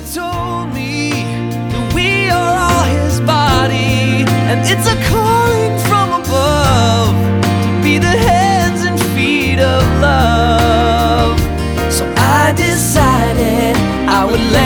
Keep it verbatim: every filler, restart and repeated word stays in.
told me that we are all his body, and it's a calling from above to be the hands and feet of love. So I decided I would let